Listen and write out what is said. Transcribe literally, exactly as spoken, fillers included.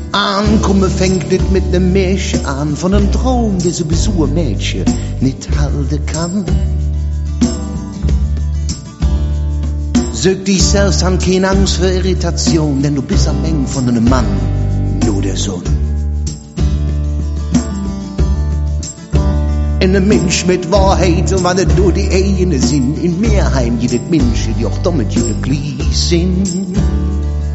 Ankommen fängt nicht mit nem Märchen an, von einem Traum, der sowieso ein Mädchen nicht halten kann. Sog dich selbst an, keine Angst für Irritation, denn du bist am Ende von einem Mann nur der Sohn. In einem Mensch mit Wahrheit, und wenn es nur die eigene sind, in Mehrheit jedes Menschen, die auch damit jede Glied sind.